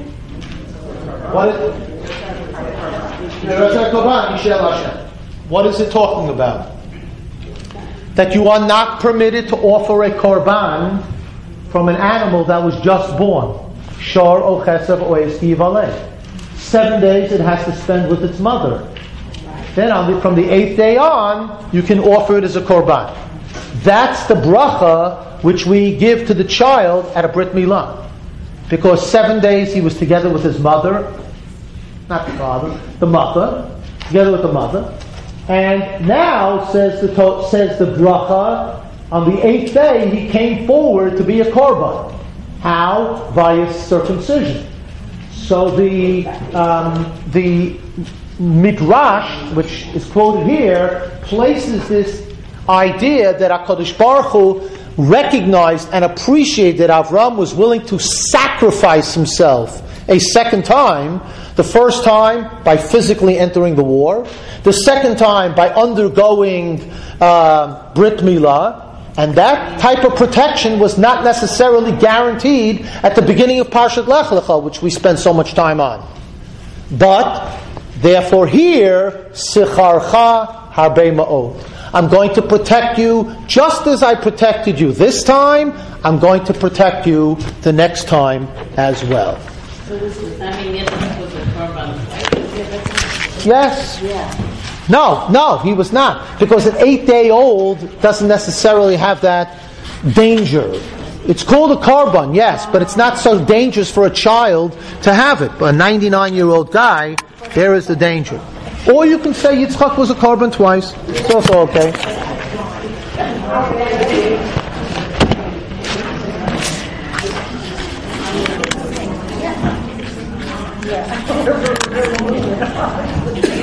What is it talking about? That you are not permitted to offer a korban from an animal that was just born. Shor o chesed o esti yivaleh. 7 days it has to spend with its mother. Then from the 8th day on, you can offer it as a korban. That's the bracha which we give to the child at a Brit Milah. Because 7 days he was together with his mother, not the father, the mother, together with the mother. And now, says the bracha, on the 8th day he came forward to be a korban. How? Via circumcision. So the Midrash, which is quoted here, places this idea that HaKadosh Baruch Hu recognized and appreciated that Avram was willing to sacrifice himself a second time. The first time by physically entering the war. The second time by undergoing Brit Milah. And that type of protection was not necessarily guaranteed at the beginning of Parshat Lech Lecha, which we spend so much time on. But, therefore here, Sicharcha Harbe Ma'od. I'm going to protect you just as I protected you this time. I'm going to protect you the next time as well. So this is, I mean, yes, this was a korban, right? Yes. Yeah. No, he was not. Because an 8-day-old doesn't necessarily have that danger. It's called a korban, yes, but it's not so dangerous for a child to have it. But a 99-year-old guy, there is the danger. Or you can say Yitzchak was a korban twice. It's also okay. Yeah.